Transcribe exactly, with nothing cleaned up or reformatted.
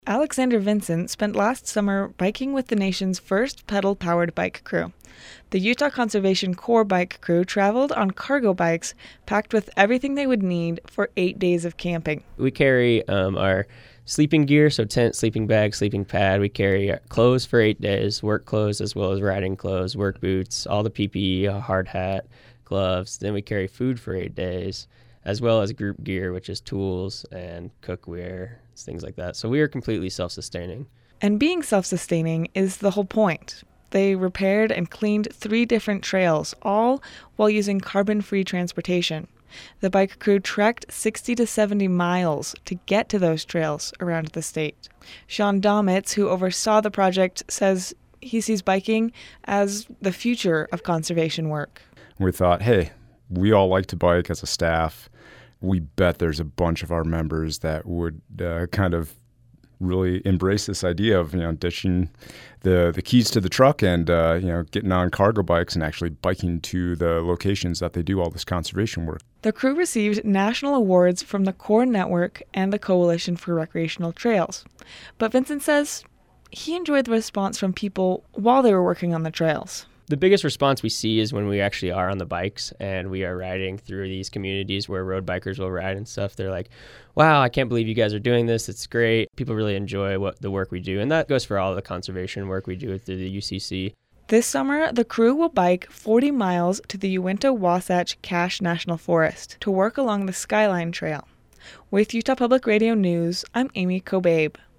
Alexander Vincent spent last summer biking with the nation's first pedal-powered bike crew. The Utah Conservation Corps bike crew traveled on cargo bikes packed with everything they would need for eight days of camping. We carry um, our sleeping gear, so tent, sleeping bag, sleeping pad. We carry clothes for eight days, work clothes as well as riding clothes, work boots, all the P P E, a hard hat, gloves. Then we carry food for eight days, as well as group gear, which is tools and cookware, things like that. So we are completely self-sustaining. And being self-sustaining is the whole point. They repaired and cleaned three different trails, all while using carbon-free transportation. The bike crew trekked sixty to seventy miles to get to those trails around the state. Sean Domitz, who oversaw the project, says he sees biking as the future of conservation work. We thought, hey, we all like to bike as a staff. We bet there's a bunch of our members that would uh, kind of really embrace this idea of, you know, ditching the, the keys to the truck and, uh, you know, getting on cargo bikes and actually biking to the locations that they do all this conservation work. The crew received national awards from the Core Network and the Coalition for Recreational Trails. But Vincent says he enjoyed the response from people while they were working on the trails. The biggest response we see is when we actually are on the bikes and we are riding through these communities where road bikers will ride and stuff. They're like, wow, I can't believe you guys are doing this. It's great. People really enjoy what the work we do. And that goes for all the conservation work we do through the U C C. This summer, the crew will bike forty miles to the Uinta-Wasatch Cache National Forest to work along the Skyline Trail. With Utah Public Radio News, I'm Amy Kobabe.